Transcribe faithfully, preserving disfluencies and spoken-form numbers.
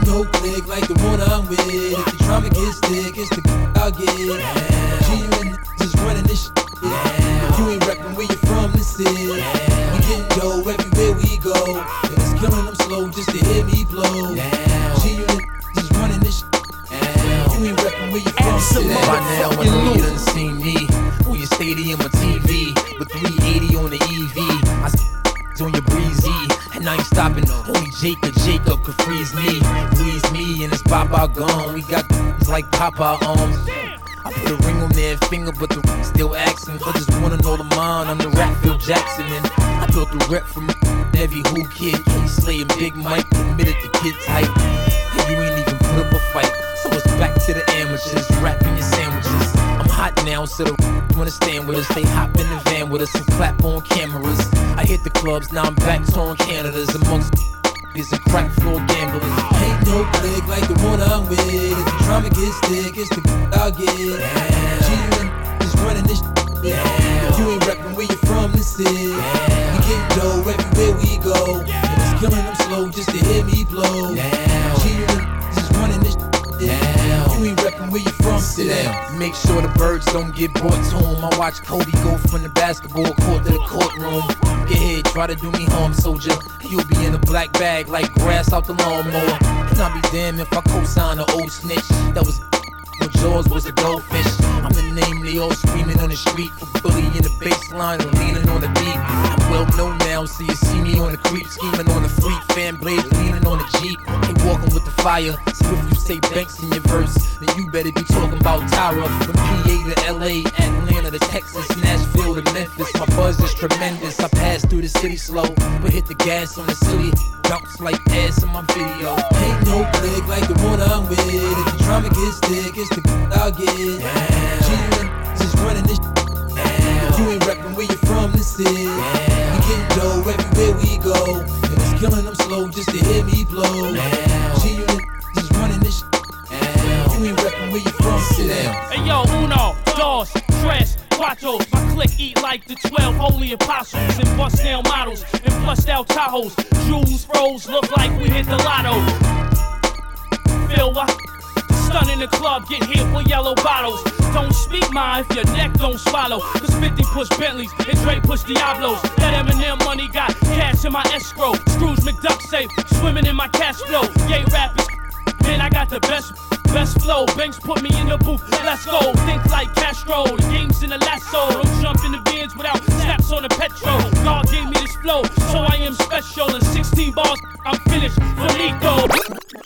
no click like the one I'm with. If the drama gets thick, it's the I'll get. G, you and just running this shit. You ain't reppin' where you from, this is. We getting dough everywhere we go. And it's killing them slow just to hear me blow. G, you and just running this shit. You ain't reppin' where you from, this is. By now, I know you done seen me on your stadium or T V with three eighty on the E V. I on your breezy, and I ain't stopping. Only Jake or Jacob could freeze me, freeze me, and it's Baba gone. We got like Papa arms. I put a ring on their finger, but the ring still asking. But just wanna know the mind. I'm the rap Phil Jackson, and I built the rep from every who kid. K-Slay and Big Mike admitted the kid tight. And you ain't even put up a fight, so it's back to the amateurs, rapping your sandwiches. I'm hot now, so the wanna stand with us. They hop in the van with us and clap on cameras. I hit the clubs, now I'm back touring Canada's amongst is a crack floor gamblers. Ain't no click like the one I'm with. If the drama gets thick, it's the I'll get. G, you and just running this shit. You ain't reppin' where you from, this is. We getting dough everywhere we go. And it's killing them slow just to hear me blow. G, you and just running this shit. You ain't reppin' where you from, sit down. Make sure the birds don't get brought to him. I watch Kobe go from the basketball court to the courtroom. Get ahead, try to do me harm, soldier. You'll be in a black bag like grass out the lawnmower. And I'll be damned if I co-sign an old snitch. That was when Jaws was a goldfish. I'm the name they all screaming on the street. For bully in the baseline or leaning on the beat. I'm well known now, so you see me on the creep. Scheming on the freak, fan blade, leaning on the Jeep. Ain't walking with the fire. So if you say Banks in your verse, then you better be talking about Tyra. From P A to L A, Atlanta to Texas, Nashville to Memphis. My buzz is tremendous. I pass through the city slow, but hit the gas on the city. Bounce like ass in my video. Ain't no click like the one I'm with. If the drama gets thick, it's the I'll get. G, you and just running this shit. You ain't reppin' where you from, this is. We getting dough everywhere we go. And it's killing them slow just to hear me blow. G, you and just running this shit. You ain't reppin' where you from, sit down. Hey yo, uno, dos, tres, cuatro. My clique eat like the twelve holy apostles. And bust down models and flushed out Tahoes. Jewels, froze, look like we hit the lotto. Feel what? Stun in the club, get hit with yellow bottles. Don't speak mine if your neck don't swallow. Cause fifty push Bentleys and Dre push Diablos. That Eminem money got cash in my escrow. Scrooge McDuck safe, swimming in my cash flow. Yay rappers, man, I got the best, best flow. Banks put me in the booth, let's go. Think like Castro, the game's in the lasso. Don't jump in the bins without snaps on the petrol. God gave me this flow, so I am special. In sixteen bars, I'm finished.